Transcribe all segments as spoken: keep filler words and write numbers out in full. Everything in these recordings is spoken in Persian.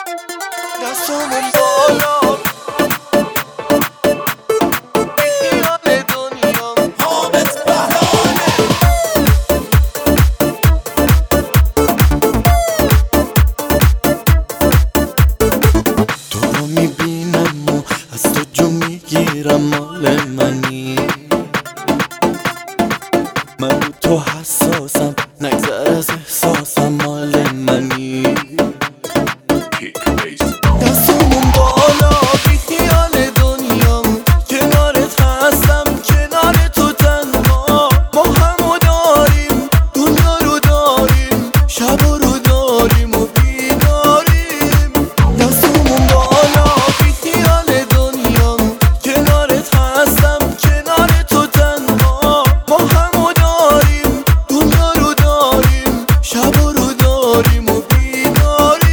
دستامون بالا بیخیال دنیا حامد بهانه. تو رو میبینم و از تو جو میگیرم، مال منی، من رو تو حساسم، نگذر از احساسم، مال منی. دستمون بالا بیخیال دنیا، کنارت هستم کنار تو تنها، ما همو داریم دنیا رو داریم، شب رو داریم و بیداریم. دستمون بالا بیخیال دنیا، کنارت هستم کنار تو تنها، ما همو داریم دنیا رو داریم، شب رو داریم و بیداریم.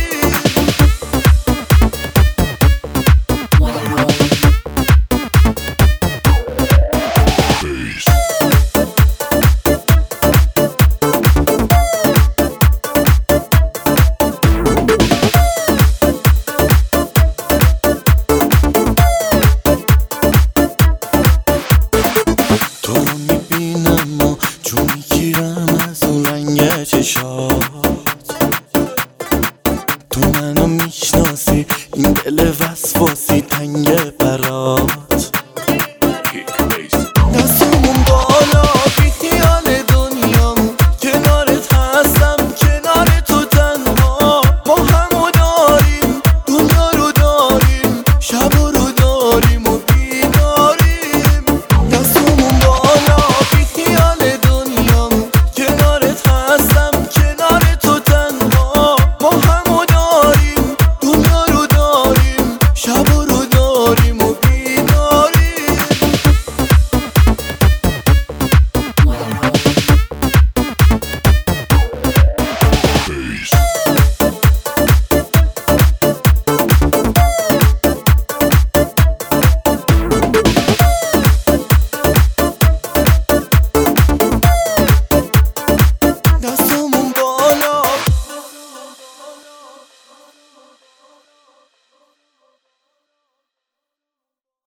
تو رو میبینم و جو میگیرم از اون رنگ چشات، تو منو میشناسی این دل وسواسی تنگ برات.